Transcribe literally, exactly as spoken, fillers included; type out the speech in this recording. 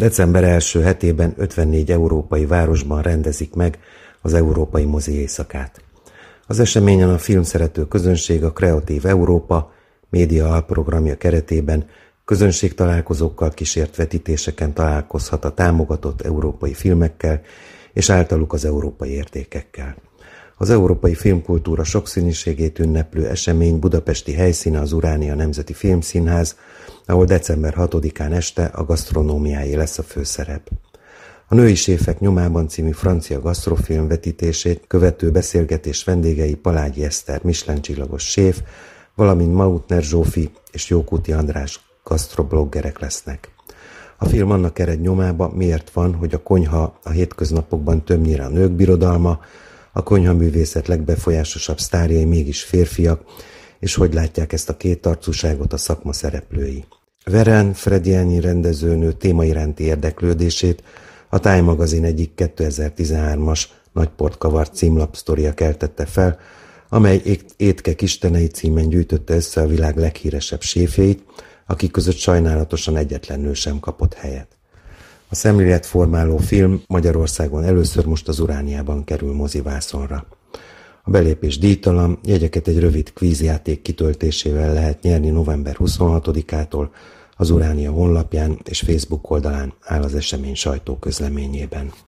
December első hetében ötvennégy európai városban rendezik meg az Európai Mozi Éjszakát. Az eseményen a filmszerető közönség a Kreatív Európa média alprogramja keretében közönségtalálkozókkal kísért vetítéseken találkozhat a támogatott európai filmekkel és általuk az európai értékekkel. Az európai filmkultúra sokszínűségét ünneplő esemény budapesti helyszíne az Uránia Nemzeti Filmszínház, ahol december hatodikán este a gasztronómiáé lesz a főszerep. A Női séfek nyomában című francia gasztrofilm vetítését követő beszélgetés vendégei Palágyi Eszter Michelin-csillagos séf, valamint Mautner Zsófi és Jókuti András gasztrobloggerek lesznek. A film annak ered nyomába, miért van, hogy a konyha a hétköznapokban többnyire a nők birodalma, a konyhaművészet legbefolyásosabb sztárjai mégis férfiak, és hogy látják ezt a kétarcúságot a szakma szereplői. Veren Frediani rendezőnő téma iránti érdeklődését a Time magazin egyik kétezer-tizenhármas Nagyport kavart címlapsztoria keltette fel, amely Étkek istenei címen gyűjtötte össze a világ leghíresebb séfjeit, akik között sajnálatosan egyetlen nő sem kapott helyet. A szemléletformáló film Magyarországon először most az Urániában kerül mozivászonra. A belépés díjtalan, jegyeket egy rövid kvízjáték kitöltésével lehet nyerni november huszonhatodikától, az Uránia honlapján és Facebook oldalán áll az esemény sajtóközleményében.